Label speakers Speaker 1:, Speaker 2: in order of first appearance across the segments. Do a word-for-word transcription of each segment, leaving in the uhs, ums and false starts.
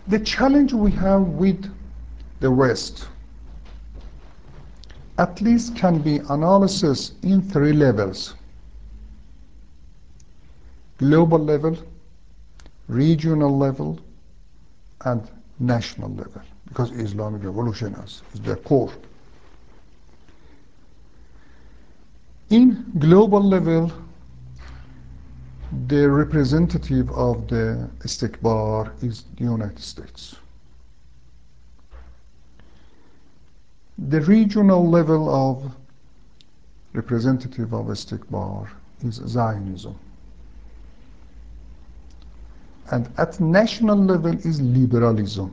Speaker 1: The challenge we have with the West at least can be analysis in three levels: global level, regional level, and national level, because Islamic revolution is, is the core. In global level, the representative of the istikbar is the United States. The regional level of representative of istikbar is Zionism. And at national level is liberalism.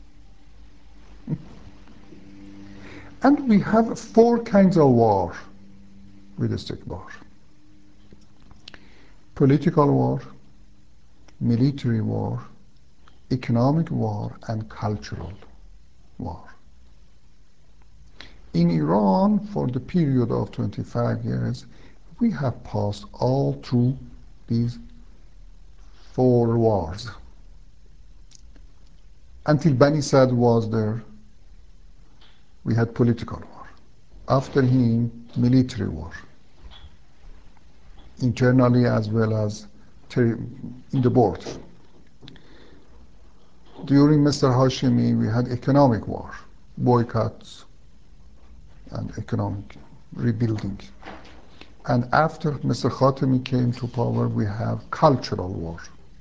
Speaker 1: And we have four kinds of war with istikbar: political war, military war, economic war, and cultural war. In Iran, for the period of twenty-five years, we have passed all through these four wars. Until Bani Sad was there, we had political war. After him, military war, internally as well as in the border. During Mister Hashemi, we had economic war, boycotts, and economic rebuilding. And after Mister Khatami came to power, we have cultural war.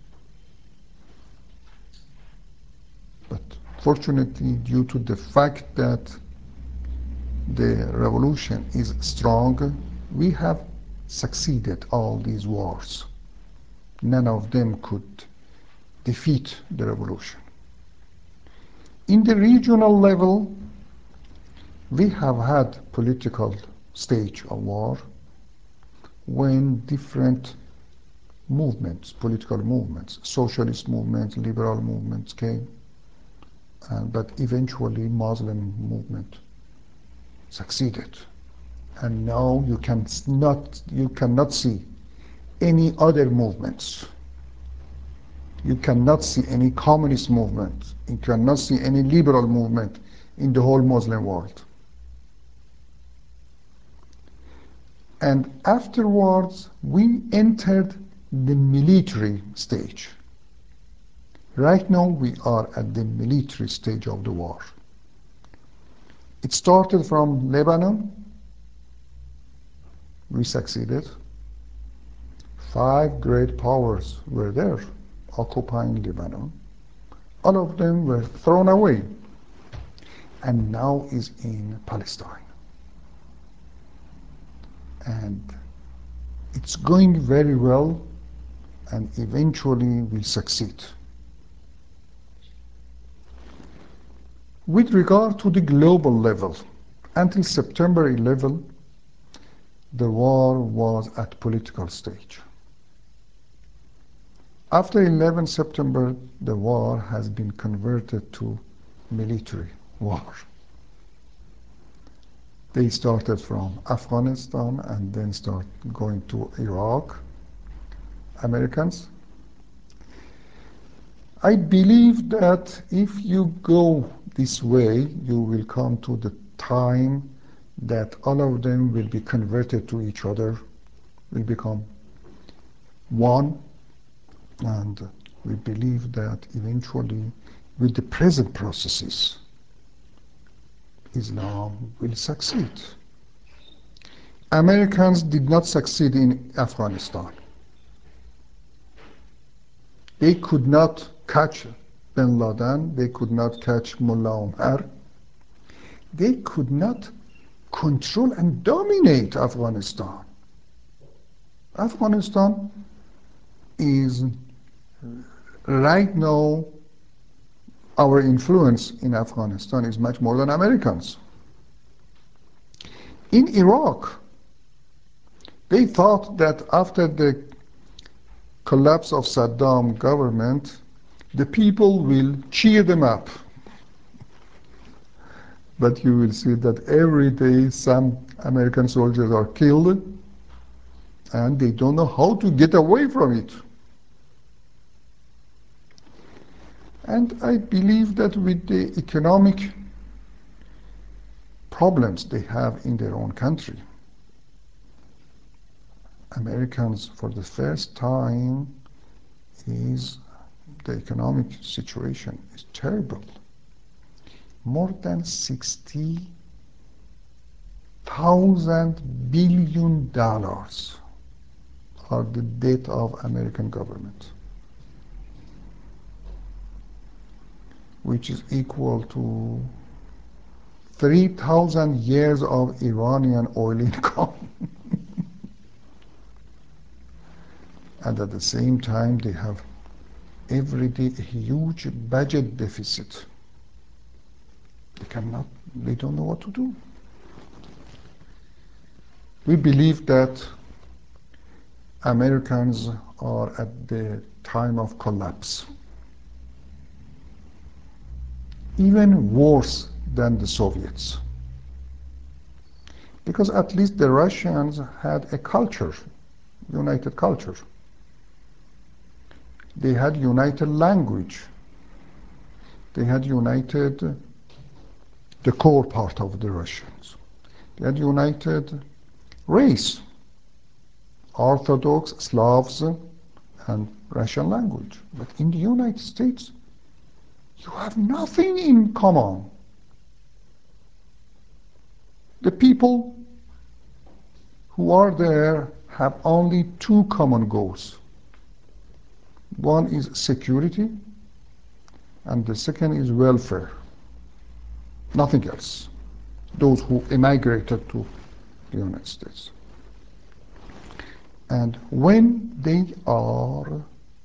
Speaker 1: But fortunately, due to the fact that the revolution is strong, we have succeeded all these wars. None of them could defeat the revolution. In the regional level, we have had political stage of war when different movements, political movements, socialist movements, liberal movements came, uh, but eventually Muslim movement succeeded. And now you can not, you cannot see any other movements. You cannot see any communist movement. You cannot see any liberal movement in the whole Muslim world. And afterwards, we entered the military stage. Right now, we are at the military stage of the war. It started from Lebanon. We succeeded. Five great powers were there, occupying Lebanon. All of them were thrown away, and now is in Palestine. And it's going very well, and eventually will succeed. With regard to the global level, until September eleventh, the war was at political stage. After eleventh September, the war has been converted to military war. They started from Afghanistan and then start going to Iraq, Americans. I believe that if you go this way, you will come to the time that all of them will be converted to each other, will become one, and we believe that eventually, with the present processes, Islam will succeed. Americans did not succeed in Afghanistan. They could not catch bin Laden, they could not catch Mullah Omar. They could not control and dominate Afghanistan. Afghanistan is right now, our influence in Afghanistan is much more than Americans. In Iraq, they thought that after the collapse of Saddam government, the people will cheer them up. But you will see that every day some American soldiers are killed, and they don't know how to get away from it. And I believe that with the economic problems they have in their own country, Americans for the first time is the economic situation is terrible. More than sixty thousand billion dollars are the debt of American government, which is equal to three thousand years of Iranian oil income. And at the same time, they have every day a huge budget deficit. They cannot, they don't know what to do. We believe that Americans are at the time of collapse, even worse than the Soviets. Because at least the Russians had a culture, united culture. They had united language. They had united the core part of the Russians. They had united race, Orthodox, Slavs, and Russian language. But in the United States, you have nothing in common. The people who are there have only two common goals. One is security, and the second is welfare. Nothing else. Those who emigrated to the United States. And when they are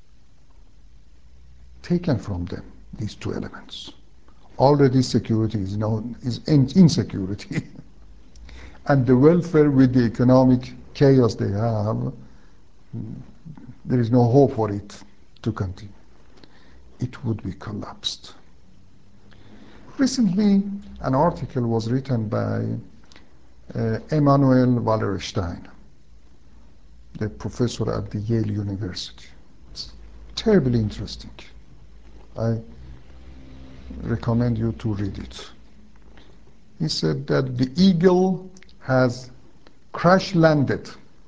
Speaker 1: taken from them, these two elements, already security is known is insecurity, and the welfare with the economic chaos they have, there is no hope for it to continue. It would be collapsed. Recently, an article was written by uh, Emanuel Wallerstein, the professor at the Yale University. It's terribly interesting. I recommend you to read it. He said that the eagle has crash landed,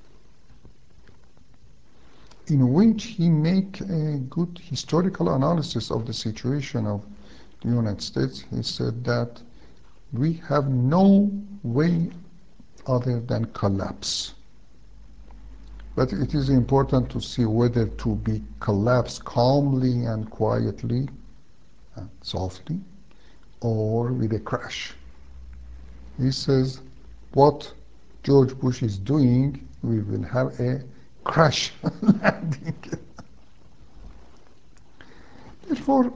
Speaker 1: in which he make a good historical analysis of the situation of the United States. He said that we have no way other than collapse. But it is important to see whether to be collapsed calmly and quietly and softly, or with a crash. He says, what George Bush is doing, we will have a crash landing. Therefore,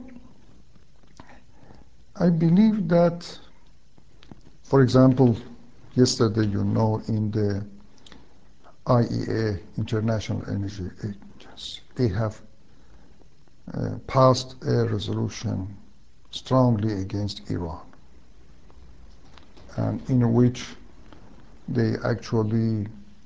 Speaker 1: I believe that, for example, yesterday, you know, in the I E A, International Energy Agency, they have uh, passed a resolution strongly against Iran, and in which they actually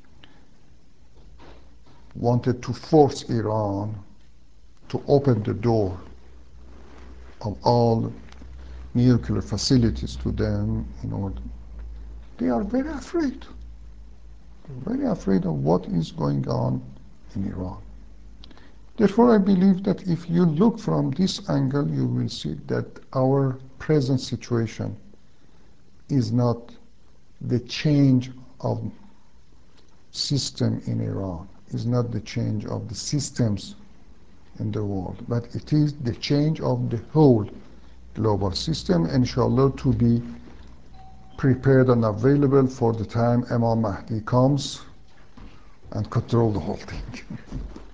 Speaker 1: wanted to force Iran to open the door of all nuclear facilities to them in order. They are very afraid, very afraid of what is going on in Iran. Therefore, I believe that if you look from this angle, you will see that our present situation is not the change of system in Iran, is not the change of the systems in the world, but it is the change of the whole global system, inshallah, to be prepared and available for the time Imam Mahdi comes and control the whole thing.